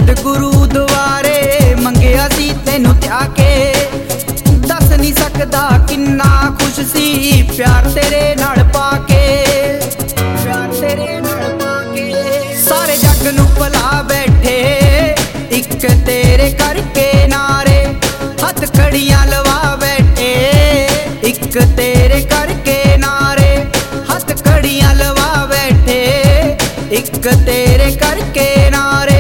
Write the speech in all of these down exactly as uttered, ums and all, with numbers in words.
गुरु द्वारे मंगिया सी तैनू त्या के दस नहीं सकदा किन्ना खुश सी प्यार तेरे नाल पाके प्यार तेरे नाल पाके सारे जग नू भुला बैठे इक तेरे करके नारे हथ कड़ियां लवा बैठे इक तेरे करके नारे हथ कड़ियां लवा बैठे इक तेरे करके नारे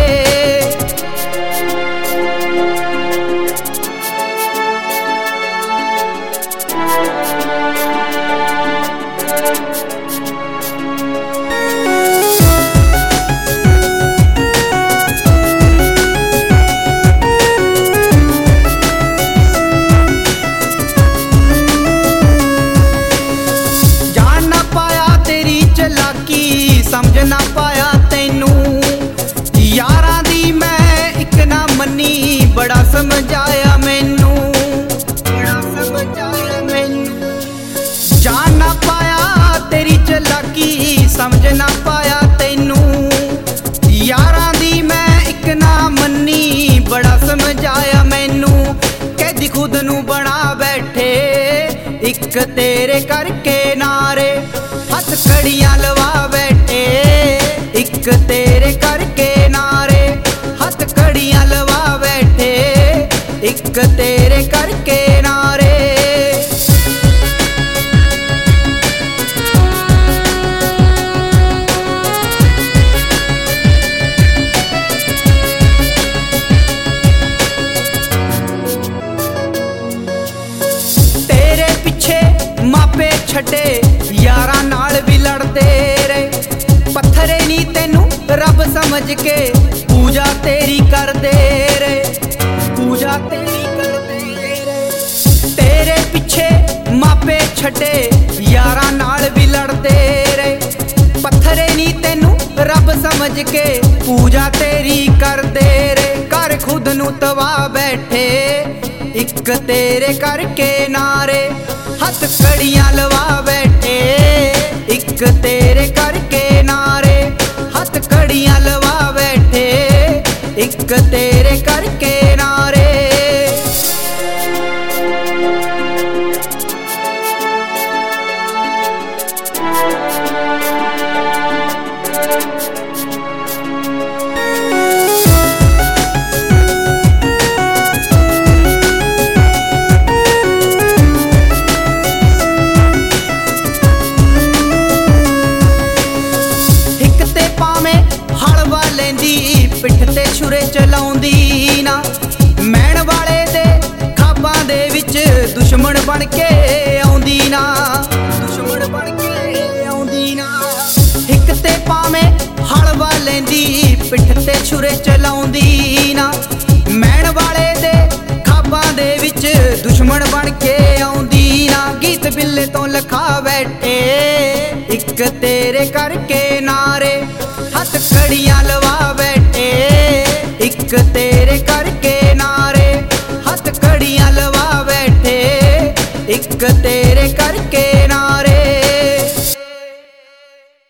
समझ ना पाया तैनू यारां दी मैं इक ना मन्नी बड़ा समझाया मैनू बड़ा समझाया मैनू जान ना पाया तेरी चलाकी समझ ना पाया तैनू यारां दी मैं इक ना मन्नी बड़ा समझाया मैनू कैदी खुद नू बना बैठे इक तेरे करके नारे हथ कड़ियां लवा बैठे इक तेरे करके नारे हथ कड़ियां लवा बैठे इक तेरे करके नारे तेरे पिछे मापे छड्डे यारां नाल भी लड़दे रहे पत्थरे नी तैनू रब समझ के पूजा तेरी करदे रहे पूजा तेरी करदे रहे तेरे पिछे मापे छड्डे यारां नाल भी लड़दे रहे पत्थरे नी तैनू रब समझ के पूजा तेरी करदे रहे कर खुद नू तवा बैठे इक तेरे करके नारे हथ कड़ियां लवा बैठे इक तेरे करके नारे हथ कड़ियां लवा बैठे इक तेरे करके नारे पिठ ते छुरे चलाउंदी ना मैण वाले दे खाबां दे विच दुश्मन बन के आउंदी ना दुश्मन बन के आउंदी ना हिक ते पावें हलवा लैंदी पिठ ते छुरे चलाउंदी ना मैण वाले दे खाबां दे विच दुश्मन बन के आउंदी ना गीत बिल्ले तो लिखा बैठे इक तेरे करके नारे हथ कड़ियां लवा बैठे इक तेरे करके नारे हथ कड़ियां लवा बैठे इक तेरे करके